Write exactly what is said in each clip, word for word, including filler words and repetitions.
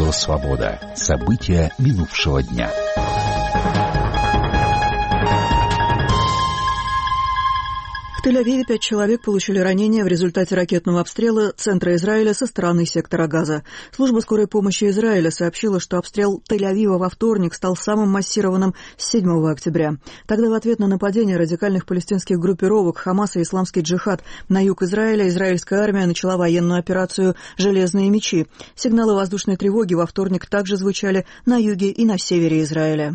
Радио «Свобода». События минувшего дня. В Тель-Авиве пять человек получили ранения в результате ракетного обстрела центра Израиля со стороны сектора Газа. Служба скорой помощи Израиля сообщила, что обстрел Тель-Авива во вторник стал самым массированным с седьмого октября. Тогда в ответ на нападение радикальных палестинских группировок Хамас и Исламский джихад на юг Израиля израильская армия начала военную операцию «Железные мечи». Сигналы воздушной тревоги во вторник также звучали на юге и на севере Израиля.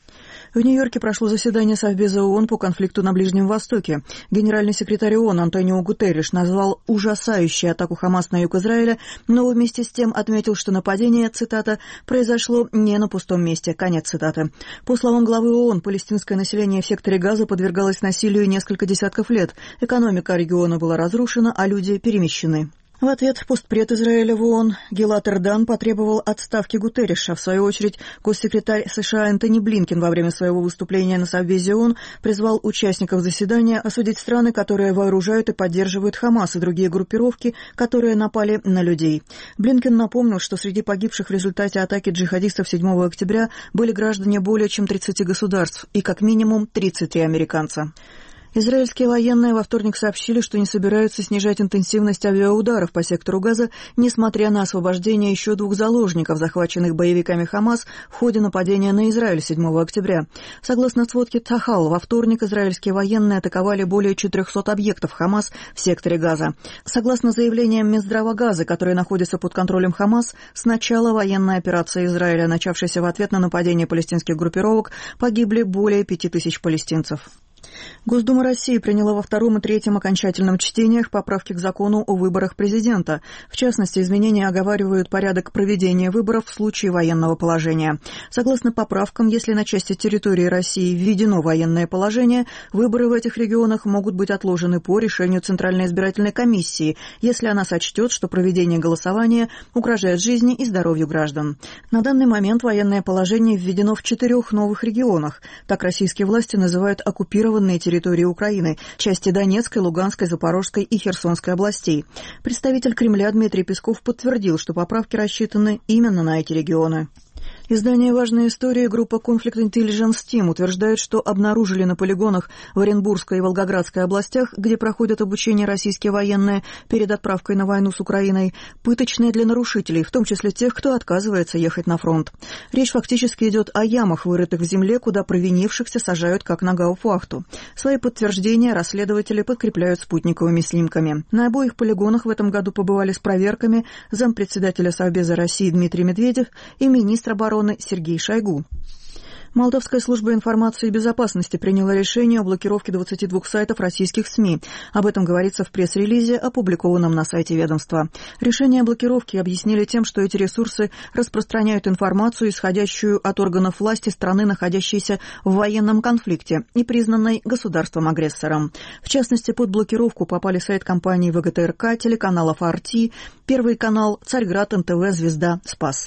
В Нью-Йорке прошло заседание Совбеза ООН по конфликту на Ближнем Востоке. Генеральный секретарь ООН Антонио Гутерриш назвал ужасающей атаку Хамас на юг Израиля, но вместе с тем отметил, что нападение, цитата, «произошло не на пустом месте», конец цитаты. По словам главы ООН, палестинское население в секторе Газа подвергалось насилию несколько десятков лет. Экономика региона была разрушена, а люди перемещены. В ответ постпред Израиля в ООН Гилад Эрдан потребовал отставки Гутерриша. В свою очередь, госсекретарь США Энтони Блинкен во время своего выступления на Совбезе ООН призвал участников заседания осудить страны, которые вооружают и поддерживают Хамас и другие группировки, которые напали на людей. Блинкен напомнил, что среди погибших в результате атаки джихадистов седьмого октября были граждане более чем тридцати государств и как минимум тридцать три американца. Израильские военные во вторник сообщили, что не собираются снижать интенсивность авиаударов по сектору Газа, несмотря на освобождение еще двух заложников, захваченных боевиками Хамас в ходе нападения на Израиль седьмого октября. Согласно сводке Тахал, во вторник израильские военные атаковали более четырехсот объектов Хамас в секторе Газа. Согласно заявлениям Минздрава Газы, которые находятся под контролем Хамас, с начала военной операции Израиля, начавшейся в ответ на нападение палестинских группировок, погибли более пяти тысяч палестинцев. Госдума России приняла во втором и третьем окончательном чтениях поправки к закону о выборах президента. В частности, изменения оговаривают порядок проведения выборов в случае военного положения. Согласно поправкам, если на части территории России введено военное положение, выборы в этих регионах могут быть отложены по решению Центральной избирательной комиссии, если она сочтет, что проведение голосования угрожает жизни и здоровью граждан. На данный момент военное положение введено в четырех новых регионах. Так российские власти называют оккупированные территории Украины, части Донецкой, Луганской, Запорожской и Херсонской областей. Представитель Кремля Дмитрий Песков подтвердил, что поправки рассчитаны именно на эти регионы. Издание «Важная история» группа Conflict Intelligence Team утверждает, что обнаружили на полигонах в Оренбургской и Волгоградской областях, где проходят обучение российские военные перед отправкой на войну с Украиной, пыточные для нарушителей, в том числе тех, кто отказывается ехать на фронт. Речь фактически идет о ямах, вырытых в земле, куда провинившихся сажают как на гауптвахту. Свои подтверждения расследователи подкрепляют спутниковыми снимками. На обоих полигонах в этом году побывали с проверками зампредседателя Совбеза России Дмитрий Медведев и министр обороны Сергей Шойгу. Молдавская служба информации и безопасности приняла решение о блокировке двадцати двух сайтов российских СМИ. Об этом говорится в пресс-релизе, опубликованном на сайте ведомства. Решение о блокировке объяснили тем, что эти ресурсы распространяют информацию, исходящую от органов власти страны, находящейся в военном конфликте и признанной государством-агрессором. В частности, под блокировку попали сайт компании ВГТРК, телеканалов ар ти, Первый канал, Царьград, эн тэ вэ, Звезда, Спас.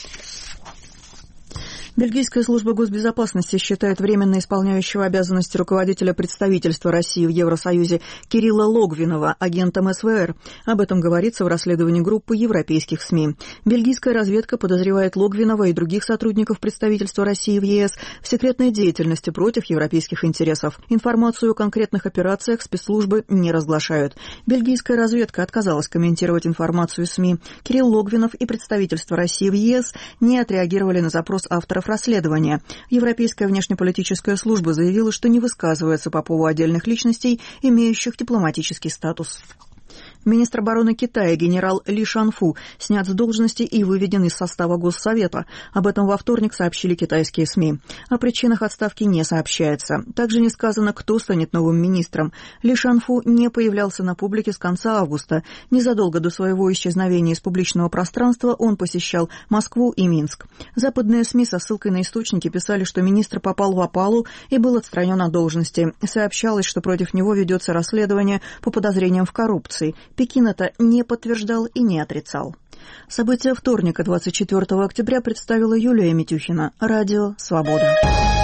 Бельгийская служба госбезопасности считает временно исполняющего обязанности руководителя представительства России в Евросоюзе Кирилла Логвинова агентом эс вэ эр. Об этом говорится в расследовании группы европейских СМИ. Бельгийская разведка подозревает Логвинова и других сотрудников представительства России в е эс в секретной деятельности против европейских интересов. Информацию о конкретных операциях спецслужбы не разглашают. Бельгийская разведка отказалась комментировать информацию СМИ. Кирилл Логвинов и представительство России в е эс не отреагировали на запрос авторов расследования. Европейская внешнеполитическая служба заявила, что не высказывается по поводу отдельных личностей, имеющих дипломатический статус. Министр обороны Китая генерал Ли Шанфу снят с должности и выведен из состава Госсовета. Об этом во вторник сообщили китайские СМИ. О причинах отставки не сообщается. Также не сказано, кто станет новым министром. Ли Шанфу не появлялся на публике с конца августа. Незадолго до своего исчезновения из публичного пространства он посещал Москву и Минск. Западные СМИ со ссылкой на источники писали, что министр попал в опалу и был отстранен от должности. Сообщалось, что против него ведется расследование по подозрениям в коррупции. Пекин это не подтверждал и не отрицал. События вторника, двадцать четвёртого октября, представила Юлия Митюхина. Радио «Свобода».